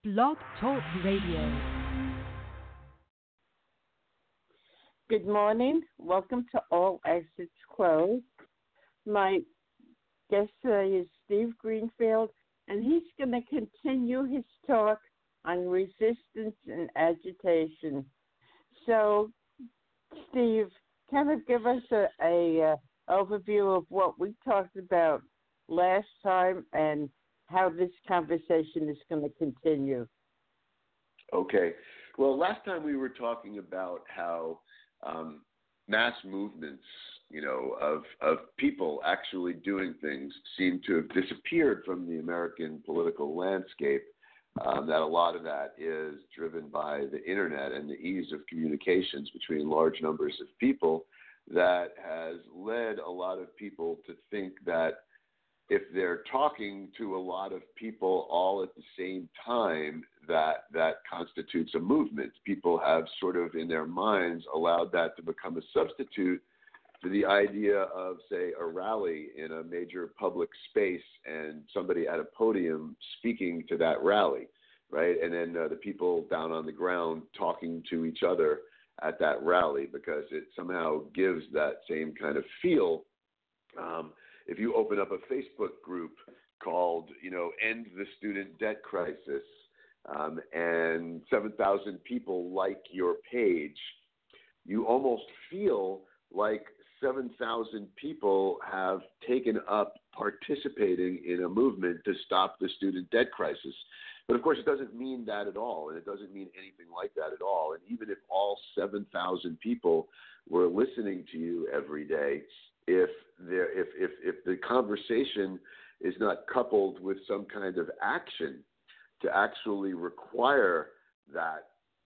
Blog Talk Radio. Good morning. Welcome to All Exits Closed. My guest today is Steve Greenfield, and he's going to continue his talk on resistance and agitation. So, Steve, kind of give us a overview of what we talked about last time and how this conversation is going to continue. Okay. Well, last time we were talking about how mass movements, of people actually doing things seem to have disappeared from the American political landscape. That a lot of that is driven by the internet and the ease of communications between large numbers of people that has led a lot of people to think that if they're talking to a lot of people all at the same time, that constitutes a movement. People have sort of in their minds allowed that to become a substitute for the idea of, say, a rally in a major public space and somebody at a podium speaking to that rally, right? And then the people down on the ground talking to each other at that rally, because it somehow gives that same kind of feel. If you open up a Facebook group called, End the Student Debt Crisis, and 7,000 people like your page, you almost feel like 7,000 people have taken up participating in a movement to stop the student debt crisis. But of course, it doesn't mean that at all, and it doesn't mean anything like that at all. And even if all 7,000 people were listening to you every day, if the conversation is not coupled with some kind of action to actually require that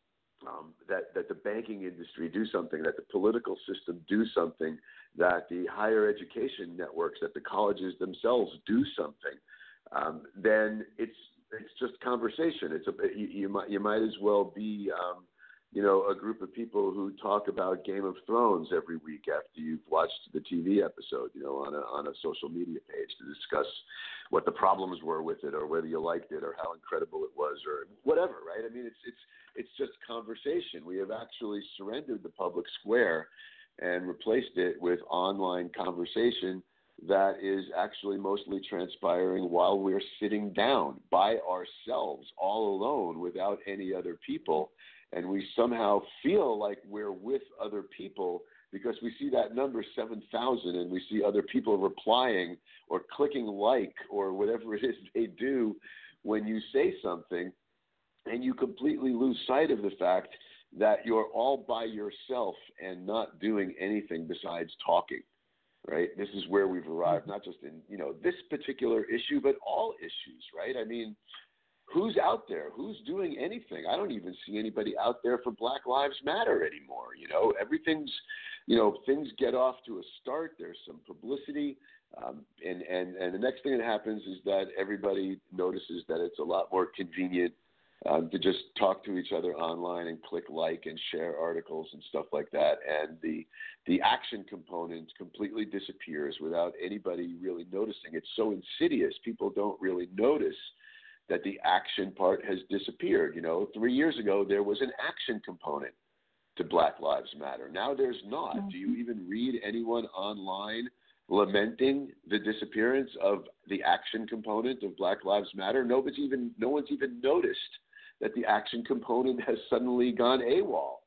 the banking industry do something, that the political system do something, that the higher education networks, that the colleges themselves do something, then it's just conversation. You might as well be a group of people who talk about Game of Thrones every week after you've watched the TV episode, on a social media page to discuss what the problems were with it, or whether you liked it, or how incredible it was, or whatever, right? I mean, it's just conversation. We have actually surrendered the public square and replaced it with online conversation that is actually mostly transpiring while we're sitting down by ourselves, all alone, without any other people. And we somehow feel like we're with other people because we see that number 7,000 and we see other people replying or clicking like or whatever it is they do when you say something, and you completely lose sight of the fact that you're all by yourself and not doing anything besides talking, right? This is where we've arrived, not just in, this particular issue, but all issues, right? I mean, who's out there? Who's doing anything? I don't even see anybody out there for Black Lives Matter anymore. Everything's, things get off to a start. There's some publicity. And the next thing that happens is that everybody notices that it's a lot more convenient to just talk to each other online and click like and share articles and stuff like that. And the action component completely disappears without anybody really noticing. It's so insidious. People don't really notice that the action part has disappeared. 3 years ago, there was an action component to Black Lives Matter. Now there's not. Do you even read anyone online lamenting the disappearance of the action component of Black Lives Matter? No one's even noticed that the action component has suddenly gone AWOL.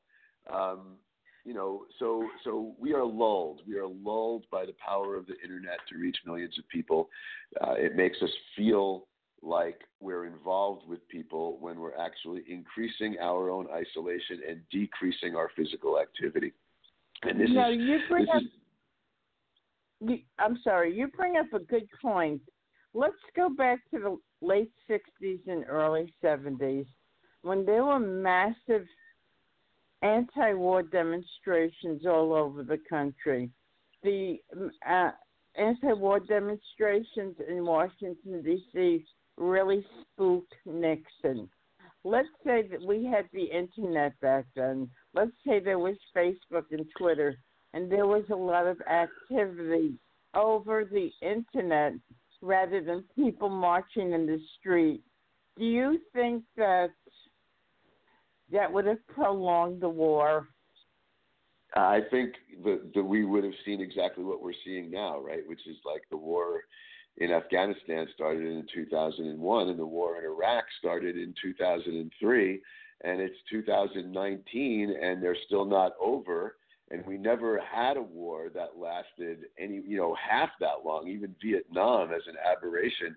So we are lulled. We are lulled by the power of the internet to reach millions of people. It makes us feel like we're involved with people when we're actually increasing our own isolation and decreasing our physical activity. And you bring up a good point. Let's go back to the late 60s and early 70s when there were massive anti-war demonstrations all over the country. The anti-war demonstrations in Washington, D.C. really spooked Nixon. Let's say that we had the internet back then. Let's say there was Facebook and Twitter, and there was a lot of activity over the internet rather than people marching in the street. Do you think that would have prolonged the war? I think that we would have seen exactly what we're seeing now, right? Which is like the war in Afghanistan started in 2001, and the war in Iraq started in 2003, and it's 2019, and they're still not over. And we never had a war that lasted half that long. Even Vietnam as an aberration.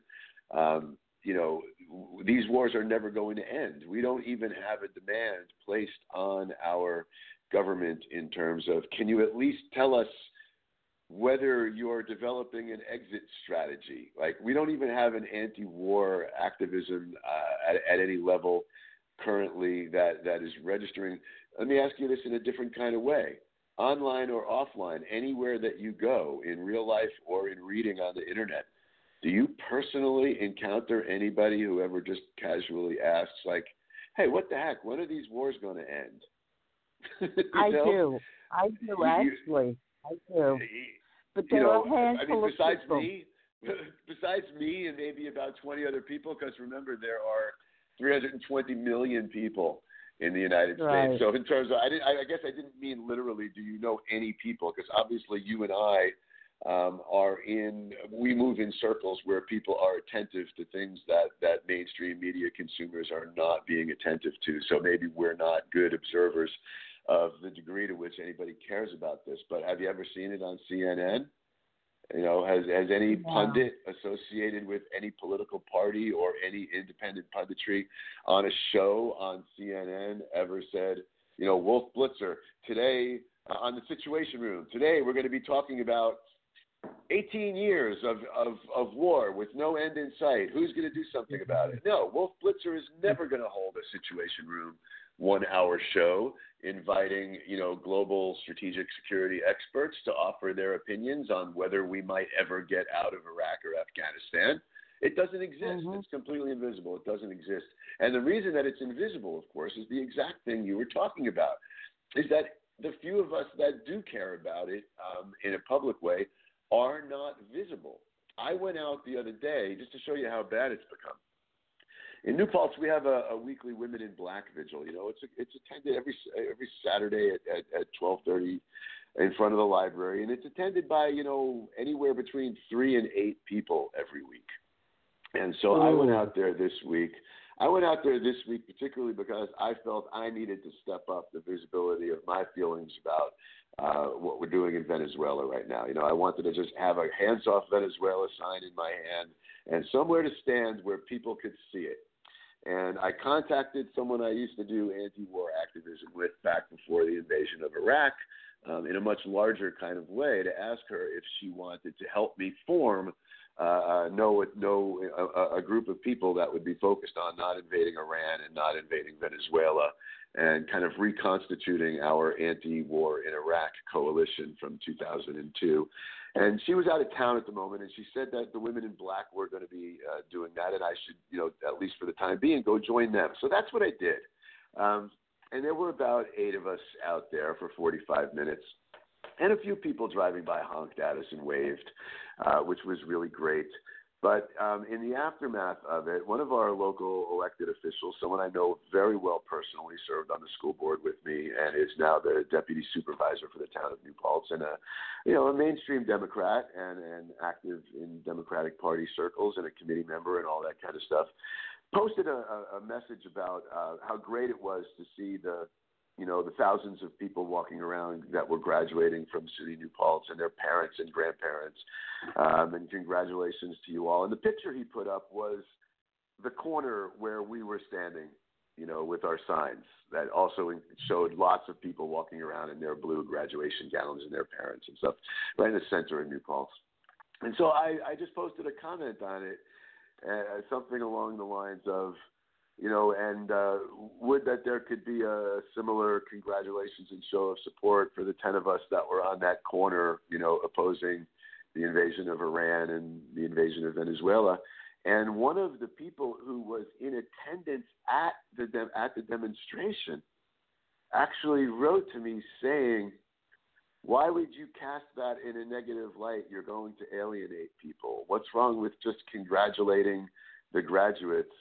These wars are never going to end. We don't even have a demand placed on our government in terms of, can you at least tell us whether you're developing an exit strategy? Like, we don't even have an anti-war activism at any level currently that is registering. Let me ask you this in a different kind of way. Online or offline, anywhere that you go, in real life or in reading on the internet, do you personally encounter anybody who ever just casually asks, like, hey, what the heck? When are these wars going to end? I do, actually. I do. But there are a handful of people. Besides me and maybe about 20 other people, because remember, there are 320 million people in the United States. So in terms of, I guess I didn't mean literally, do you know any people? Because obviously you and I we move in circles where people are attentive to things that mainstream media consumers are not being attentive to. So maybe we're not good observers of the degree to which anybody cares about this. But have you ever seen it on CNN? Has any pundit associated with any political party or any independent punditry on a show on CNN ever said, Wolf Blitzer, today on the Situation Room, today we're going to be talking about 18 years of war with no end in sight. Who's going to do something about it? No, Wolf Blitzer is never going to hold a Situation Room 1-hour show inviting, global strategic security experts to offer their opinions on whether we might ever get out of Iraq or Afghanistan. It doesn't exist. It's completely invisible. It doesn't exist. And the reason that it's invisible, of course, is the exact thing you were talking about, is that the few of us that do care about it in a public way are not visible. I went out the other day just to show you how bad it's become. In New Paltz, we have a weekly Women in Black vigil. It's attended every Saturday at 12:30 in front of the library, and it's attended by anywhere between 3 and 8 people every week. And so I went out there this week. Particularly because I felt I needed to step up the visibility of my feelings about what we're doing in Venezuela right now. I wanted to just have a hands off Venezuela sign in my hand and somewhere to stand where people could see it. And I contacted someone I used to do anti-war activism with back before the invasion of Iraq in a much larger kind of way to ask her if she wanted to help me form a group of people that would be focused on not invading Iran and not invading Venezuela and kind of reconstituting our anti-war in Iraq coalition from 2002. And she was out of town at the moment, and she said that the Women in Black were going to be doing that, and I should, at least for the time being, go join them. So that's what I did. And there were about 8 of us out there for 45 minutes. And a few people driving by honked at us and waved, which was really great. But in the aftermath of it, one of our local elected officials, someone I know very well personally, served on the school board with me and is now the deputy supervisor for the town of New Paltz, and a mainstream Democrat and active in Democratic Party circles and a committee member and all that kind of stuff, posted a message about how great it was to see the thousands of people walking around that were graduating from SUNY New Paltz and their parents and grandparents, and congratulations to you all. And the picture he put up was the corner where we were standing, with our signs that also showed lots of people walking around in their blue graduation gowns and their parents and stuff right in the center of New Paltz. And so I just posted a comment on it, something along the lines of, and would that there could be a similar congratulations and show of support for the 10 of us that were on that corner, opposing the invasion of Iran and the invasion of Venezuela. And one of the people who was in attendance at the demonstration actually wrote to me saying, why would you cast that in a negative light? You're going to alienate people. What's wrong with just congratulating the graduates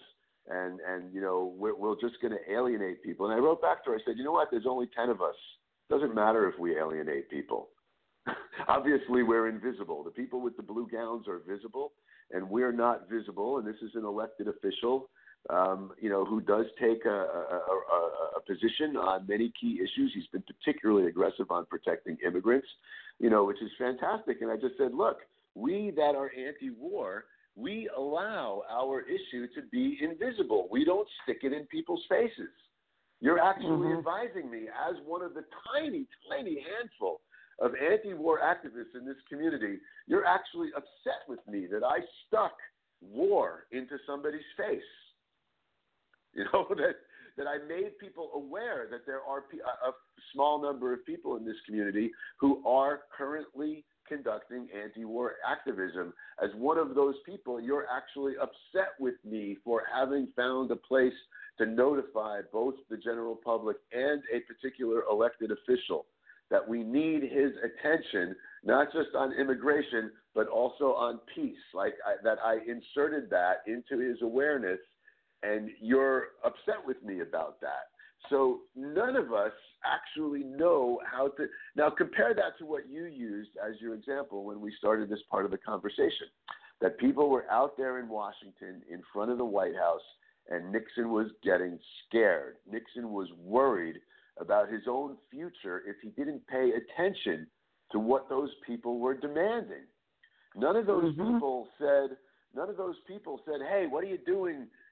and we're just going to alienate people. And I wrote back to her. I said, you know what? There's only 10 of us. Doesn't matter if we alienate people. Obviously, we're invisible. The people with the blue gowns are visible, and we're not visible. And this is an elected official, who does take a position on many key issues. He's been particularly aggressive on protecting immigrants, which is fantastic. And I just said, look, we that are anti-war, we allow our issue to be invisible. We don't stick it in people's faces. You're actually advising me as one of the tiny, tiny handful of anti-war activists in this community. You're actually upset with me that I stuck war into somebody's face. That I made people aware that there are a small number of people in this community who are currently conducting anti-war activism. As one of those people, you're actually upset with me for having found a place to notify both the general public and a particular elected official that we need his attention, not just on immigration, but also on peace. That I inserted that into his awareness, and you're upset with me about that. So none of us actually know how to – now compare that to what you used as your example when we started this part of the conversation, that people were out there in Washington in front of the White House and Nixon was getting scared. Nixon was worried about his own future if he didn't pay attention to what those people were demanding. None of those people said, hey, what are you doing –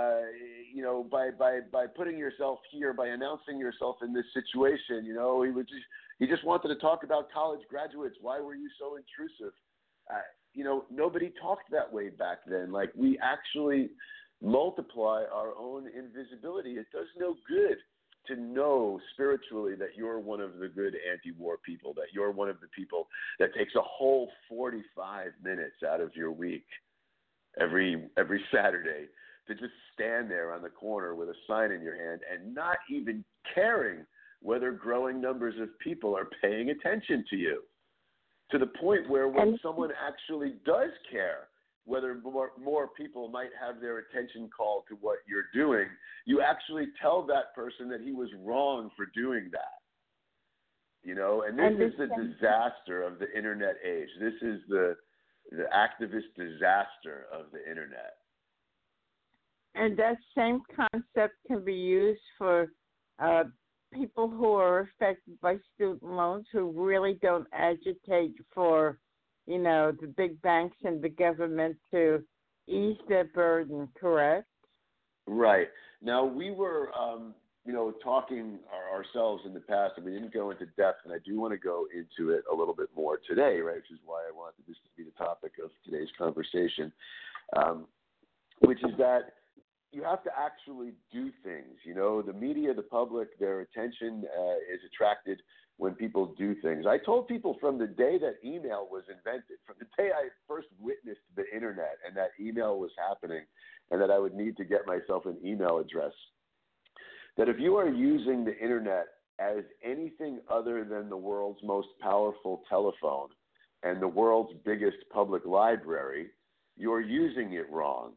by putting yourself here, by announcing yourself in this situation? He just wanted to talk about college graduates. Why were you so intrusive? Nobody talked that way back then. Like, we actually multiply our own invisibility. It does no good to know spiritually that you're one of the good anti-war people, that you're one of the people that takes a whole 45 minutes out of your week every Saturday to just stand there on the corner with a sign in your hand and not even caring whether growing numbers of people are paying attention to you, to the point where when someone actually does care whether more people might have their attention called to what you're doing, you actually tell that person that he was wrong for doing that. And this is the disaster of the internet age. This is the activist disaster of the internet. And that same concept can be used for people who are affected by student loans who really don't agitate for, the big banks and the government to ease their burden, correct? Right. Now, we were, talking ourselves in the past, and we didn't go into depth, and I do want to go into it a little bit more today, right, which is why I wanted this to be the topic of today's conversation, which is that you have to actually do things. The media, the public, their attention is attracted when people do things. I told people from the day that email was invented, from the day I first witnessed the internet and that email was happening and that I would need to get myself an email address, that if you are using the internet as anything other than the world's most powerful telephone and the world's biggest public library, you're using it wrong.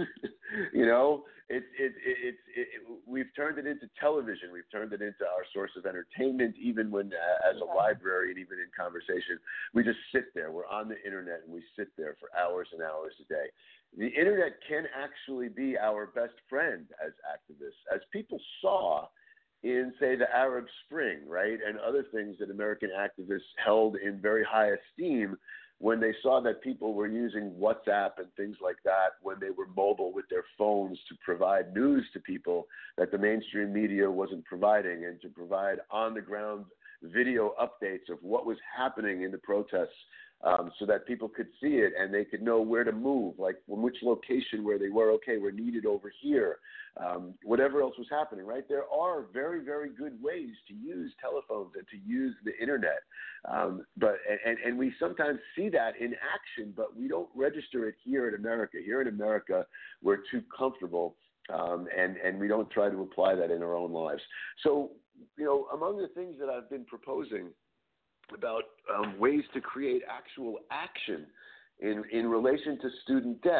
We've turned it into television. We've turned it into our source of entertainment, even when as a library and even in conversation. We just sit there. We're on the internet and we sit there for hours and hours a day. The internet can actually be our best friend as activists, as people saw in, say, the Arab Spring, right, and other things that American activists held in very high esteem when they saw that people were using WhatsApp and things like that, when they were mobile with their phones to provide news to people that the mainstream media wasn't providing, and to provide on-the-ground video updates of what was happening in the protests, so that people could see it and they could know where to move, like from which location where they were. Okay, we're needed over here. Whatever else was happening, right? There are very, very good ways to use telephones and to use the internet. But we sometimes see that in action, but we don't register it here in America. Here in America, we're too comfortable, and we don't try to apply that in our own lives. So, among the things that I've been proposing about ways to create actual action in relation to student debt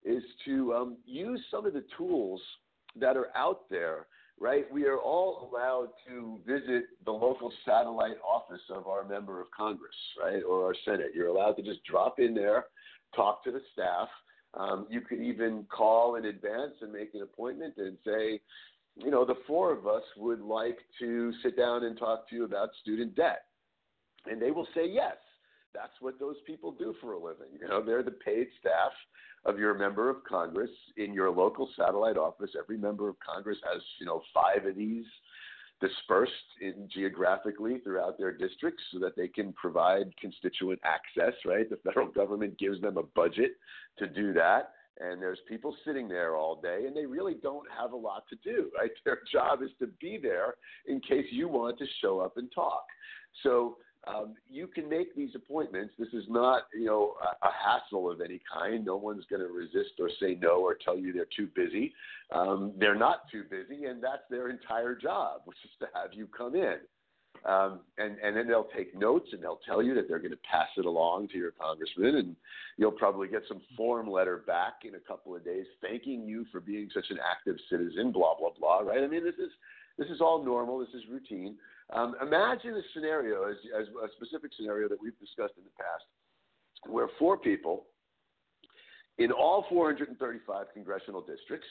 is to use some of the tools that are out there, right? We are all allowed to visit the local satellite office of our member of Congress, right, or our Senate. You're allowed to just drop in there, talk to the staff. You could even call in advance and make an appointment and say, the four of us would like to sit down and talk to you about student debt. And they will say yes. That's what those people do for a living. They're the paid staff of your member of Congress in your local satellite office. Every member of Congress has, 5 of these dispersed geographically throughout their districts so that they can provide constituent access, right? The federal government gives them a budget to do that. And there's people sitting there all day, and they really don't have a lot to do, right? Their job is to be there in case you want to show up and talk. So you can make these appointments. This is not, a hassle of any kind. No one's going to resist or say no or tell you they're too busy. They're not too busy, and that's their entire job, which is to have you come in. And then they'll take notes, and they'll tell you that they're going to pass it along to your congressman, and you'll probably get some form letter back in a couple of days thanking you for being such an active citizen, blah, blah, blah, right? I mean, this is all normal. This is routine. Imagine a scenario, as a specific scenario that we've discussed in the past, where 4 people in all 435 congressional districts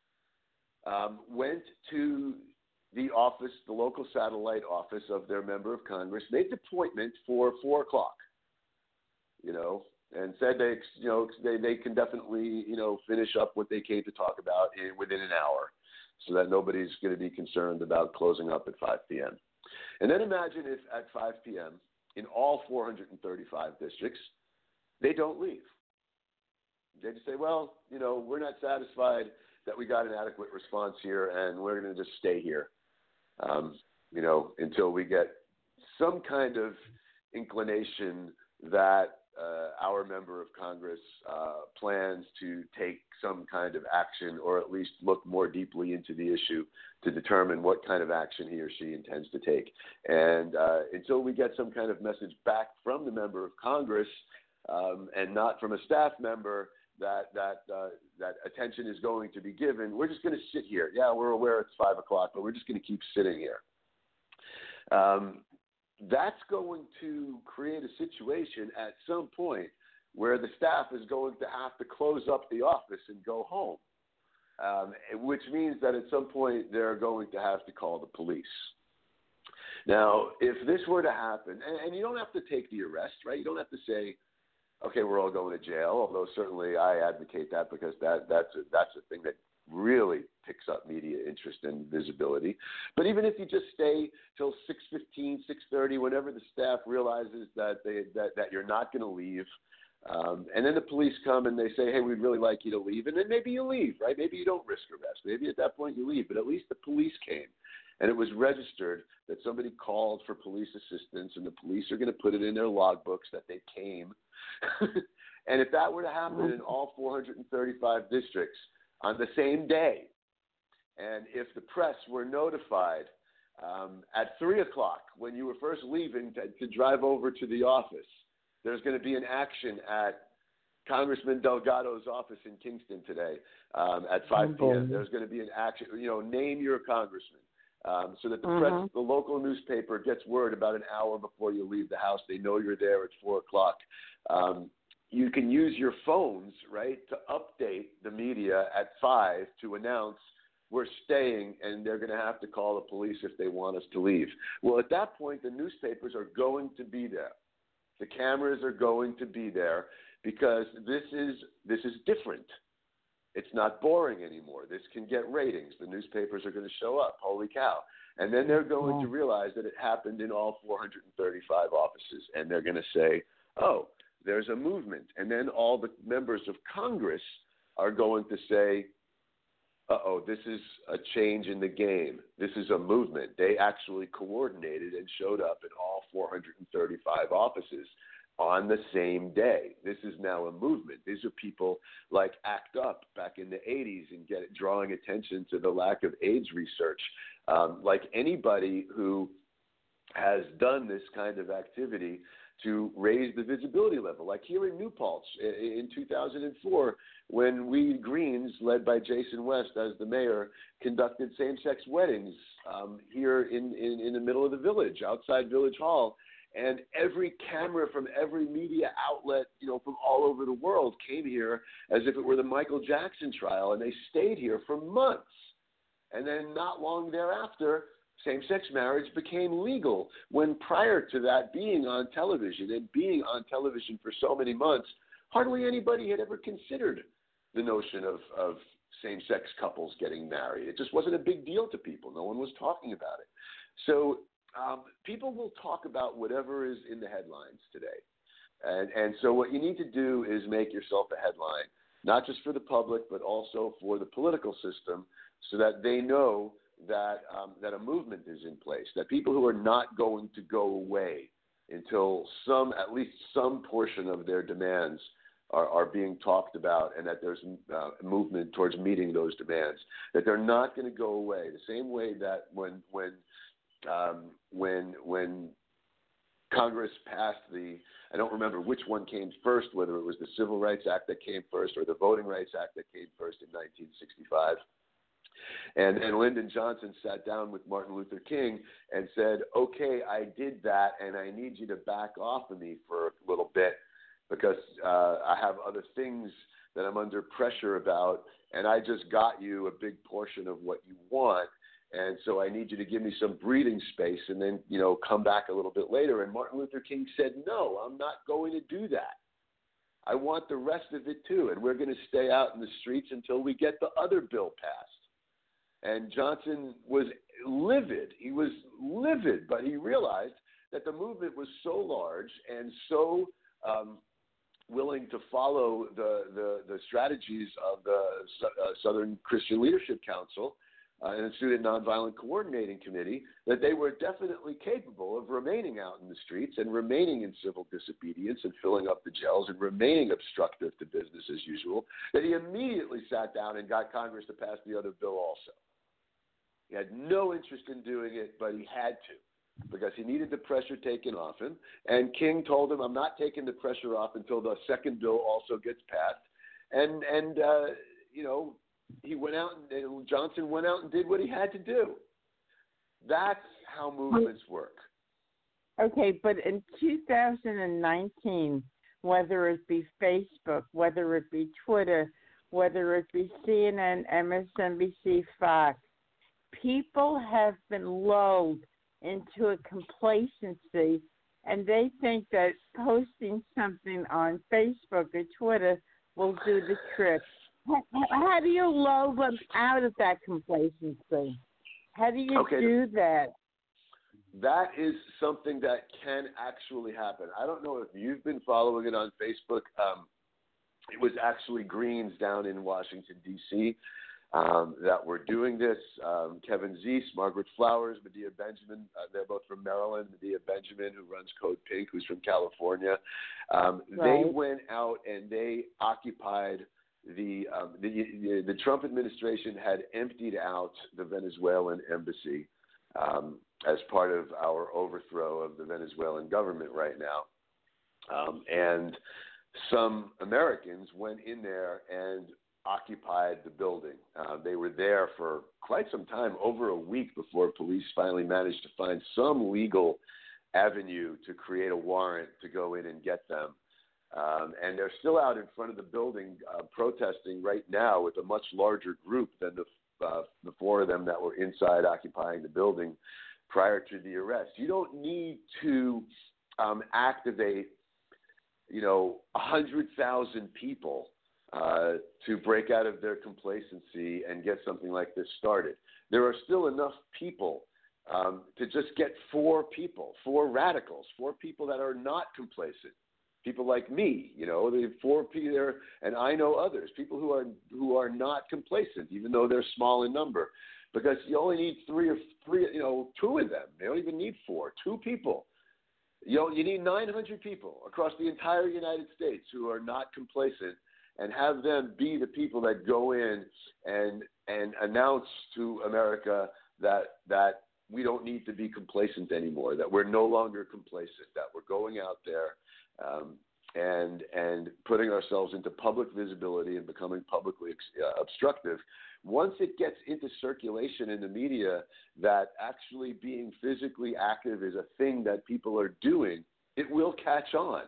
went to the office, the local satellite office of their member of Congress, made an appointment for 4 o'clock, and said they can definitely, finish up what they came to talk about within an hour so that nobody's going to be concerned about closing up at 5 p.m. And then imagine if at 5 p.m. in all 435 districts, they don't leave. They just say, well, we're not satisfied that we got an adequate response here, and we're going to just stay here, until we get some kind of inclination that our member of Congress plans to take some kind of action, or at least look more deeply into the issue to determine what kind of action he or she intends to take. And until we get some kind of message back from the member of Congress and not from a staff member that attention is going to be given, we're just going to sit here. Yeah, we're aware it's 5 o'clock, but we're just going to keep sitting here. That's going to create a situation at some point where the staff is going to have to close up the office and go home, which means that at some point they're going to have to call the police. Now, if this were to happen, and you don't have to take the arrest, right? You don't have to say, okay, we're all going to jail, although certainly I advocate that because that's a thing that really picks up media interest and visibility. But even if you just stay till 6:15, 6:30, whenever the staff realizes that you're not going to leave, and then the police come and they say, hey, we'd really like you to leave, and then maybe you leave, right? Maybe you don't risk arrest. Maybe at that point you leave, but at least the police came. And it was registered that somebody called for police assistance, and the police are going to put it in their logbooks that they came. And if that were to happen in all 435 districts on the same day, and if the press were notified at 3 o'clock when you were first leaving to drive over to the office, there's going to be an action at Congressman Delgado's office in Kingston today at 5 p.m. There's going to be an action, name your congressman. So that the press, the local newspaper gets word about an hour before you leave the house. They know you're there at 4 o'clock. You can use your phones, right, to update the media at 5 to announce we're staying, and they're going to have to call the police if they want us to leave. Well, at that point, the newspapers are going to be there. The cameras are going to be there because this is different. It's not boring anymore. This can get ratings. The newspapers are going to show up. Holy cow. And then they're going to realize that it happened in all 435 offices. And they're going to say, oh, there's a movement. And then all the members of Congress are going to say, uh-oh, this is a change in the game. This is a movement. They actually coordinated and showed up in all 435 offices on the same day. This is now a movement. These are people like ACT UP back in the 80s and drawing attention to the lack of AIDS research. Like anybody who has done this kind of activity to raise the visibility level. Like here in New Paltz in 2004, when we Greens, led by Jason West as the mayor, conducted same-sex weddings here in the middle of the village, outside Village Hall. And every camera from every media outlet, from all over the world came here as if it were the Michael Jackson trial, and they stayed here for months. And then not long thereafter, same-sex marriage became legal, when prior to that being on television and being on television for so many months, hardly anybody had ever considered the notion of same-sex couples getting married. It just wasn't a big deal to people. No one was talking about it. So people will talk about whatever is in the headlines today. And so what you need to do is make yourself a headline, not just for the public, but also for the political system, so that they know that that a movement is in place, that people who are not going to go away until at least some portion of their demands are being talked about, and that there's a movement towards meeting those demands, that they're not going to go away. The same way that when Congress passed I don't remember which one came first, whether it was the Civil Rights Act that came first or the Voting Rights Act that came first in 1965. And Lyndon Johnson sat down with Martin Luther King and said, okay, I did that, and I need you to back off of me for a little bit because I have other things that I'm under pressure about, and I just got you a big portion of what you want. And so I need you to give me some breathing space and then, come back a little bit later. And Martin Luther King said, no, I'm not going to do that. I want the rest of it too. And we're going to stay out in the streets until we get the other bill passed. And Johnson was livid. He was livid, but he realized that the movement was so large and so willing to follow the strategies of the Southern Christian Leadership Council and the Student Nonviolent Coordinating Committee, that they were definitely capable of remaining out in the streets and remaining in civil disobedience and filling up the jails and remaining obstructive to business as usual, that he immediately sat down and got Congress to pass the other bill also. He had no interest in doing it, but he had to because he needed the pressure taken off him. And King told him, I'm not taking the pressure off until the second bill also gets passed. And he went out and Johnson went out and did what he had to do. That's how movements work. Okay, but in 2019, whether it be Facebook, whether it be Twitter, whether it be CNN, MSNBC, Fox, people have been lulled into a complacency, and they think that posting something on Facebook or Twitter will do the trick. How do you lull them out of that complacency? How do you do that? That is something that can actually happen. I don't know if you've been following it on Facebook. It was actually Greens down in Washington, D.C., that were doing this. Kevin Zeese, Margaret Flowers, Medea Benjamin, they're both from Maryland. Medea Benjamin, who runs Code Pink, who's from California. They went out and they occupied the Trump administration had emptied out the Venezuelan embassy as part of our overthrow of the Venezuelan government right now. And some Americans went in there and occupied the building. They were there for quite some time, over a week, before police finally managed to find some legal avenue to create a warrant to go in and get them. And they're still out in front of the building protesting right now with a much larger group than the four of them that were inside occupying the building prior to the arrest. You don't need to activate, 100,000 people to break out of their complacency and get something like this started. There are still enough people to just get four radicals, four people that are not complacent. People like me, the four people there, and I know others, people who are not complacent, even though they're small in number, because you only need two of them. You don't even need four, two people. You need 900 people across the entire United States who are not complacent, and have them be the people that go in and announce to America that we don't need to be complacent anymore, that we're no longer complacent, that we're going out there and putting ourselves into public visibility and becoming publicly obstructive. Once it gets into circulation in the media that actually being physically active is a thing that people are doing, it will catch on.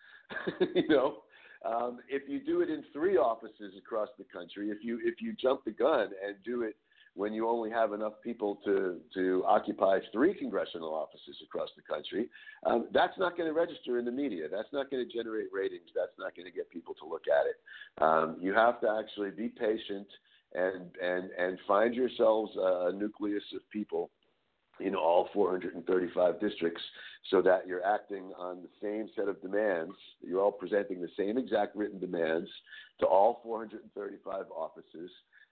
If you do it in 3 offices across the country, if you jump the gun and do it when you only have enough people to occupy 3 congressional offices across the country, that's not going to register in the media. That's not going to generate ratings. That's not going to get people to look at it. You have to actually be patient and find yourselves a nucleus of people in all 435 districts so that you're acting on the same set of demands. You're all presenting the same exact written demands to all 435 offices.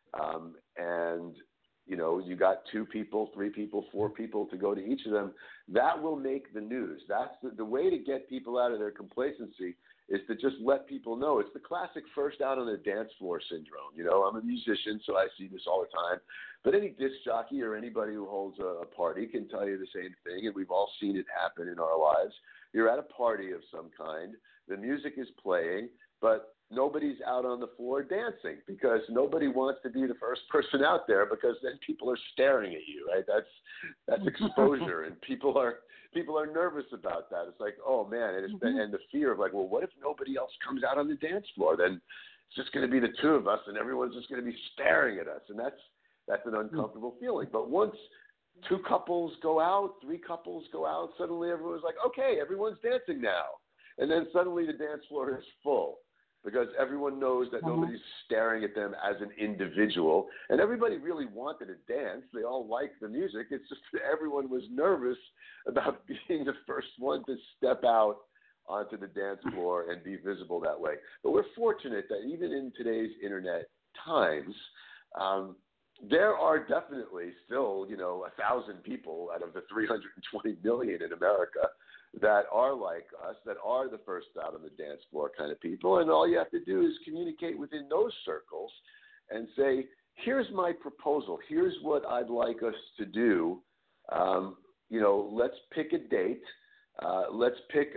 And, you got 2 people, 3 people, 4 people to go to each of them. That will make the news. That's the way to get people out of their complacency is to just let people know. It's the classic first out on the dance floor syndrome. I'm a musician, so I see this all the time. But any disc jockey or anybody who holds a party can tell you the same thing, and we've all seen it happen in our lives. You're at a party of some kind. The music is playing, but nobody's out on the floor dancing because nobody wants to be the first person out there because then people are staring at you, right? That's exposure, and people are nervous about that. It's like, oh man, and the fear of like, well, what if nobody else comes out on the dance floor? Then it's just going to be the 2 of us, and everyone's just going to be staring at us, and that's an uncomfortable feeling. But once 2 couples go out, 3 couples go out, suddenly everyone's like, okay, everyone's dancing now, and then suddenly the dance floor is full. Because everyone knows that nobody's staring at them as an individual. And everybody really wanted to dance. They all liked the music. It's just that everyone was nervous about being the first one to step out onto the dance floor and be visible that way. But we're fortunate that even in today's internet times, there are definitely still, 1,000 people out of the 320 million in America that are like us, that are the first out on the dance floor kind of people. And all you have to do is communicate within those circles and say, here's my proposal. Here's what I'd like us to do. Let's pick a date. Let's pick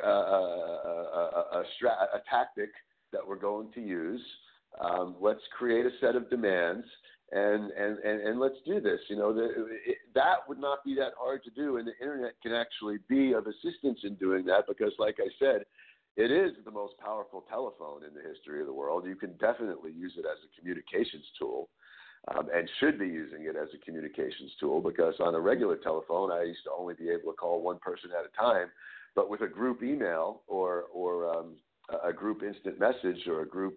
a tactic that we're going to use. Let's create a set of demands. And let's do this. That would not be that hard to do, and the internet can actually be of assistance in doing that because, like I said, it is the most powerful telephone in the history of the world. You can definitely use it as a communications tool, and should be using it as a communications tool because on a regular telephone, I used to only be able to call one person at a time, but with a group email or a group instant message or a group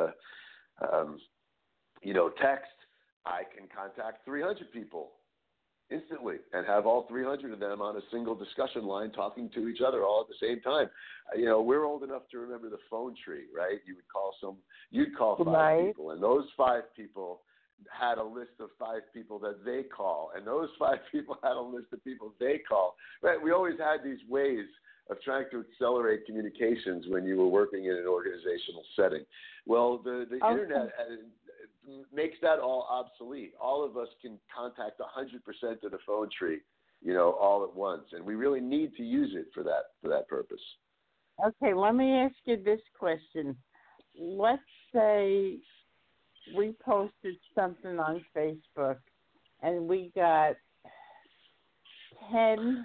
text, I can contact 300 people instantly and have all 300 of them on a single discussion line talking to each other all at the same time. We're old enough to remember the phone tree, right? You'd call 5 people, and those 5 people had a list of 5 people that they call, and those 5 people had a list of people they call, right? We always had these ways of trying to accelerate communications when you were working in an organizational setting. Well, the internet makes that all obsolete. All of us can contact 100% of the phone tree, all at once, and we really need to use it for that purpose. Okay, let me ask you this question. Let's say we posted something on Facebook, and we got 10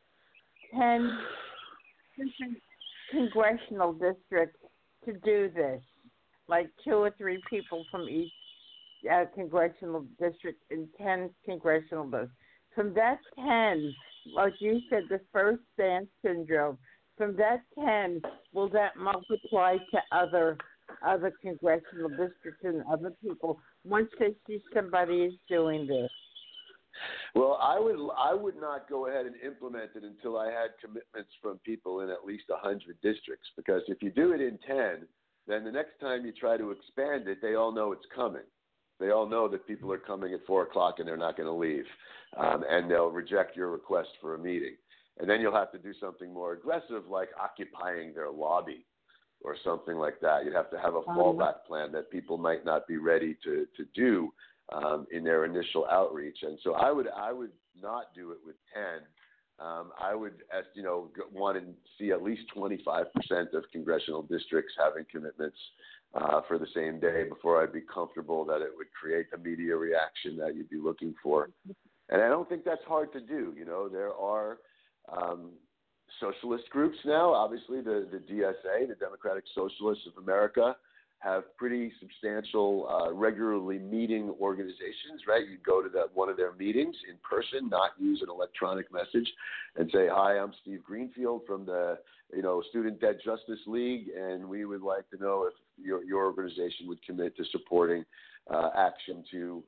different congressional districts to do this, like 2 or 3 people from each congressional district and 10 congressional districts. From that 10, like you said, the first dance syndrome, from that 10, will that multiply to other congressional districts and other people once they see somebody is doing this? Well, I would not go ahead and implement it until I had commitments from people in at least 100 districts, because if you do it in 10, then the next time you try to expand it, they all know it's coming. They all know that people are coming at 4 o'clock and they're not going to leave, and they'll reject your request for a meeting. And then you'll have to do something more aggressive, like occupying their lobby or something like that. You'd have to have a fallback plan that people might not be ready to do in their initial outreach. And so I would not do it with 10. I would, want to see at least 25% of congressional districts having commitments for the same day before I'd be comfortable that it would create the media reaction that you'd be looking for. And I don't think that's hard to do. There are socialist groups now. Obviously, the DSA, the Democratic Socialists of America, have pretty substantial, regularly meeting organizations, right? You go to one of their meetings in person, not use an electronic message, and say, "Hi, I'm Steve Greenfield from the, Student Debt Justice League, and we would like to know if your organization would commit to supporting action to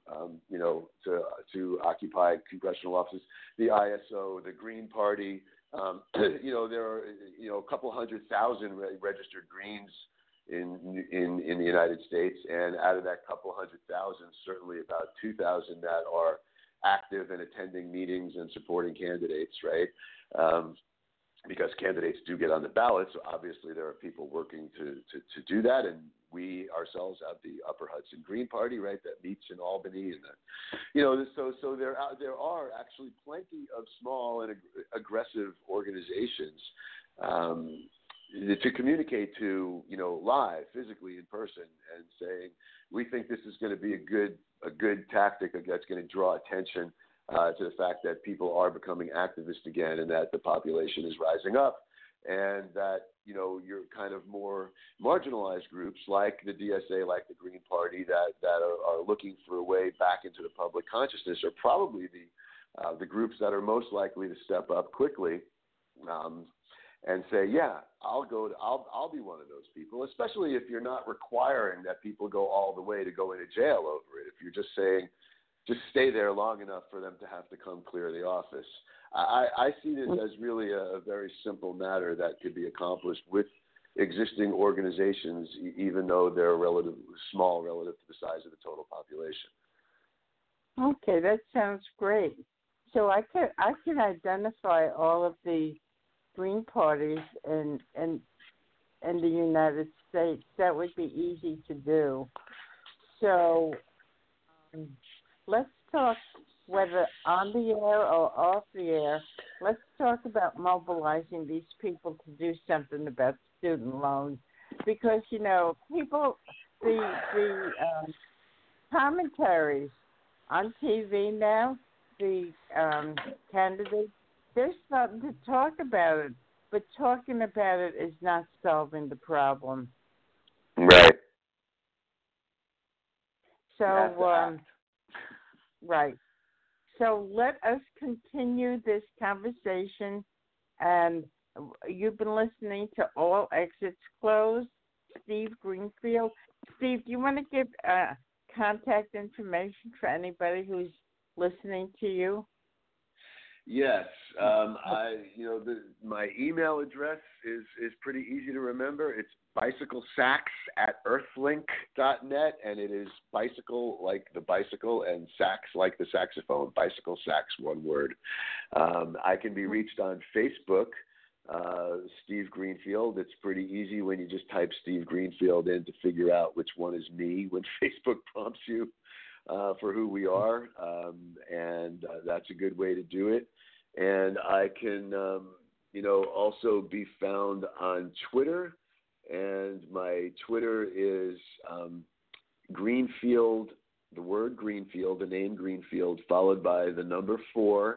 occupy congressional offices." The ISO, the Green Party, there are a couple 100,000 registered Greens in the United States, and out of that couple 100,000, certainly about 2,000 that are active and attending meetings and supporting candidates, right? Because candidates do get on the ballot, so obviously there are people working to do that, and we ourselves have the Upper Hudson Green Party, right, that meets in Albany, and so there are actually plenty of small and aggressive organizations to communicate to, live, physically, in person, and saying, we think this is going to be a good tactic that's going to draw attention to the fact that people are becoming activists again, and that the population is rising up, and that, your kind of more marginalized groups like the DSA, like the Green Party, that are looking for a way back into the public consciousness are probably the groups that are most likely to step up quickly. And say, yeah, I'll be one of those people, especially if you're not requiring that people go all the way to go into jail over it. If you're just saying, just stay there long enough for them to have to come clear the office. I see this as really a very simple matter that could be accomplished with existing organizations, even though they're relatively small relative to the size of the total population. Okay, that sounds great. So I can identify all of the Green parties in the United States. That would be easy to do. So let's talk, whether on the air or off the air, let's talk about mobilizing these people to do something about student loans. Because, people, the commentaries on TV now, the candidates, they're starting to talk about it, but talking about it is not solving the problem. Right. So, right. So let us continue this conversation. And you've been listening to All Exits Closed, Steve Greenfield. Steve, do you want to give contact information for anybody who's listening to you? Yes, my email address is pretty easy to remember. It's bicyclesax@earthlink.net, and it is bicycle like the bicycle and sax like the saxophone. Bicycle sax, one word. I can be reached on Facebook, Steve Greenfield. It's pretty easy when you just type Steve Greenfield in to figure out which one is me when Facebook prompts you for who we are, and that's a good way to do it. And I can, also be found on Twitter, and my Twitter is Greenfield, the word Greenfield, the name Greenfield, followed by the number 4,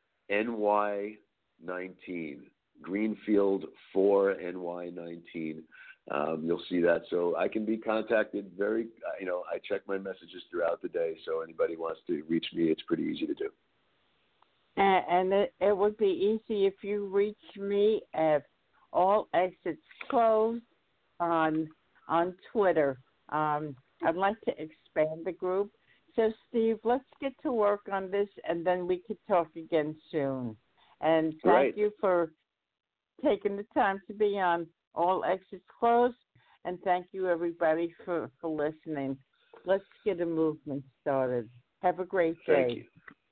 NY19. Greenfield 4 NY19. You'll see that. So I can be contacted I check my messages throughout the day. So anybody wants to reach me, it's pretty easy to do. And it would be easy if you reach me at All Exits Closed on Twitter. I'd like to expand the group. So, Steve, let's get to work on this, and then we could talk again soon. And thank you for taking the time to be on All Exits Closed, and thank you, everybody, for listening. Let's get a movement started. Have a great day. Thank you.